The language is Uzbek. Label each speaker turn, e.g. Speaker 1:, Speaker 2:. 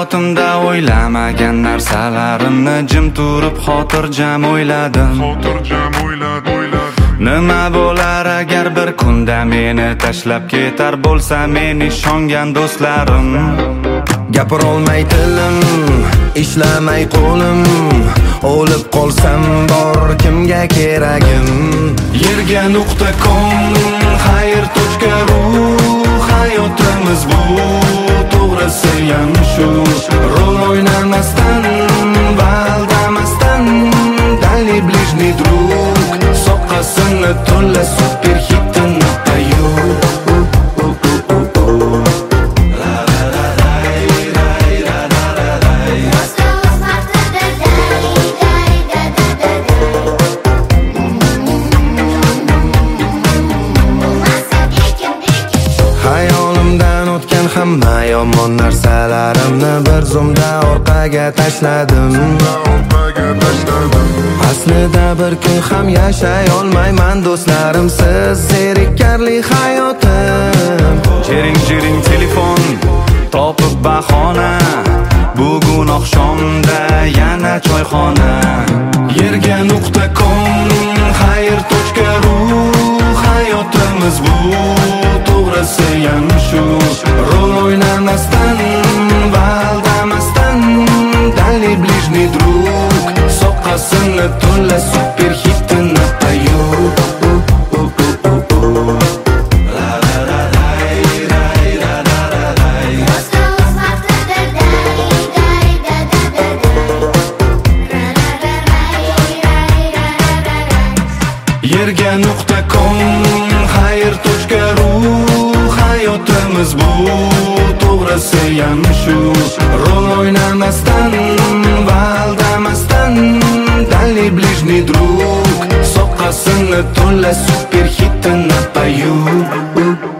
Speaker 1: hayotimda o'ylamagan narsalarimni jim turib xotirjam o'yladim. Nima bo'lar agar bir kunda meni tashlab ketar bo'lsa men ishongan do'stlarim.
Speaker 2: Gapirolmay tilim, ishlamay qo'lim, o'lib qolsam bor kimga keragim?
Speaker 1: Yerga.com xayr.ru hayotimiz bu, to'g'risi ham shu. Rol o'ynamasdan, valdamasdan, dali blижний друг, soqqasini to'la super hitini tayu.
Speaker 2: Hayolimdan o'tgan hamma yomon narsalarimni bir zumda orqaga tashladim. Aslida bir kun ham yashay olmayman do'stlarimsiz zerikarli hayotim.
Speaker 1: Jiring telefon topib bahona, bugun oqshomda yana choyxona. Yerga.com xayr.ru hayotimiz bu, to'g'risi ham shu. Rol o'ynamasdan, valdamasdan, dali blижний друг, soqqasini to'la super hitini tayu. Yerga.com xayr.ru hayotimiz bu, to'g'risi ham shu. Rol o'ynamasdan, valdamasdan, dali blижний друг, soqqasini to'la super hitini tayu.